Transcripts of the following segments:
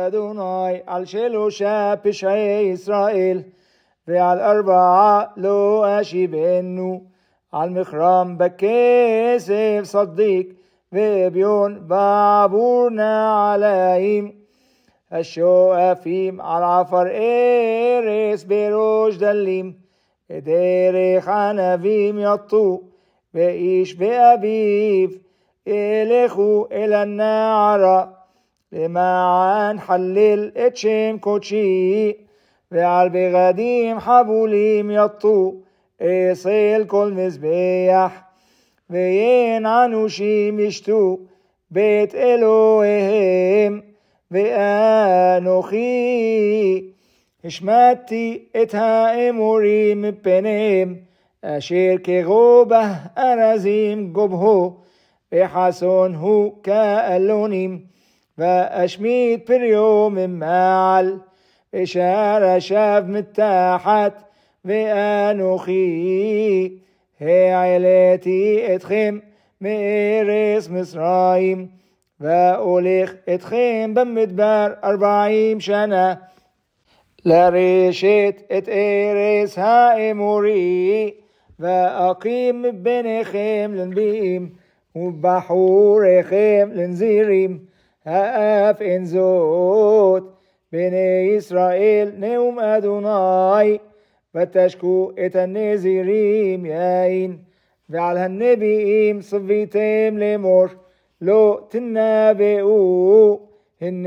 אדוני על 3 פשעי ישראל, ועל 4 לא אשיבנו, על מכרם בכסף צדיק, ואביון בעבור נעליים, השואפים על עפר ארץ בראש דלים, דרך ענבים יטו, ואיש ואביו ילכו אל הנערה, למען חלל את שם קודשי, ועל בגדים חבולים יטו, אצל כל מזבח, וינענושים ישתו בית אלוהיהם, ואנוכי השמדתי את האמורים מפניהם, אשר כגובה ארזים גובהו, וחסון הוא כאלונים, ואשמיד פריו ממעל, ושרשיו מתחת, ואנוכי העליתי אתכם מארץ מצרים, והולך אתכם במדבר 40 שנה, לרשת את ארץ האמורי, ואקים מביניכם לנביאים, ובחוריכם לנזירים, האף אין זאת בני ישראל נאום אדוני, ותשקו את הנזירים יין, ועל הנביאים צוויתם לאמור, לא תנבאו, הנה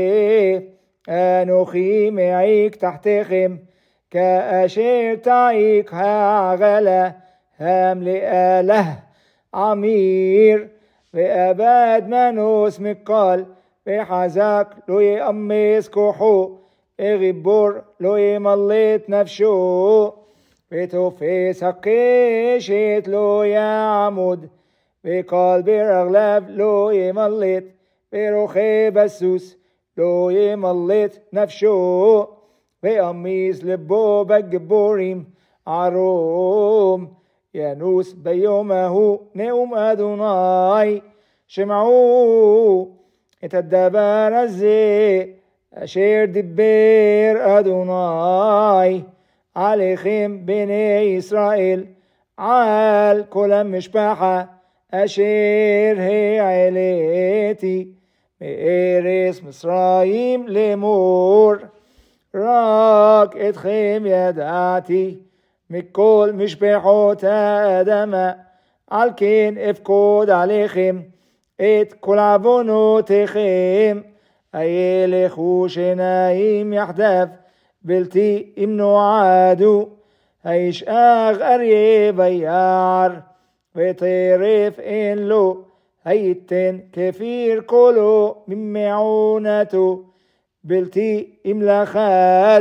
אנוכי מעיק תחתיכם, כאשר תעיק העגלה המלאה לה עמיר, ואבד מנוס מקל, וחזק לא יאמץ כוחו, וגיבור לא ימלט נפשו, ותופס הקשת לא יעמוד, וקל ברגליו לא ימלט, ורוכב הסוס לא ימלט נפשו, ואמיס לבו בגיבורים ערום, ינוס ביום ההוא נאום אדוני. שמעו את הדבר הזה אשר דיבר אדוני עליכם בני ישראל, על כל המשפחה אשר העליתי מארץ מצרים לאמור, רק אתכם ידעתי מכל משפחות האדמה, על כן אפקוד עליכם את כל עוונותיכם, הילכו שניים יחדיו בלתי אם נועדו, הישאג אריה ביער, וטרף אין לו, היתן כפיר קולו ממעונתו, בלתי אם לחד.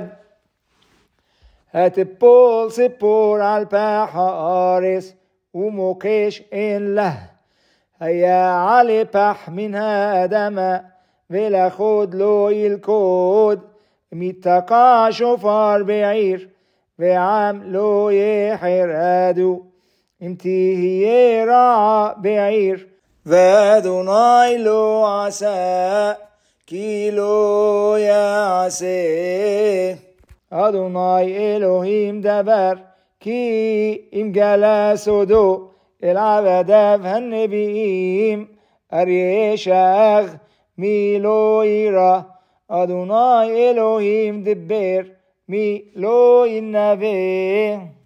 התפול ציפור על פח הארץ, ומוקש אין לה, היה עלי פח מן האדמה, ולחוד לא ילכוד, מתקע שופר בעיר, ועם לא יחרדו, אם תהיה רעה בעיר, ואדוני לא עשה, כי לא יעשה. אדוני אלוהים דבר, כי אם גלה סודו אל עבדיו הנביאים, אריה שח מי לא ירא, אדוני אלוהים דבר, מי לא ינבא.